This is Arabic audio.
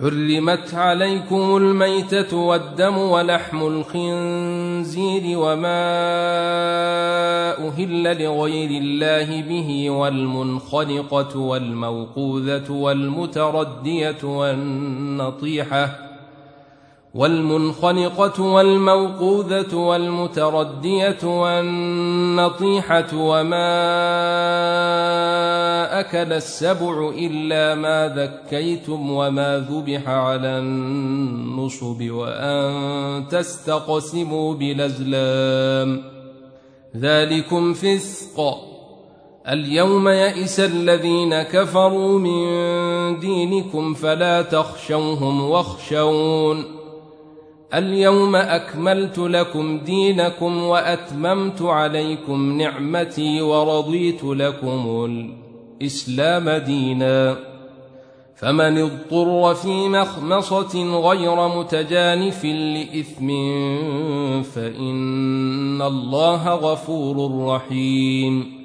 حرمت عليكم الميتة والدم ولحم الخنزير وما أهل لغير الله به والمنخنقة والموقوذة والمتردية والنطيحة وما أكل السبع إلا ما ذكيتم وما ذبح على النصب وأن تستقسموا بالأزلام ذلكم فسق. اليوم يئس الذين كفروا من دينكم فلا تخشوهم واخشون اليوم أكملت لكم دينكم وأتممت عليكم نعمتي ورضيت لكم الإسلام دينا. فمن اضطر في مخمصة غير متجانف لإثم فإن الله غفور رحيم.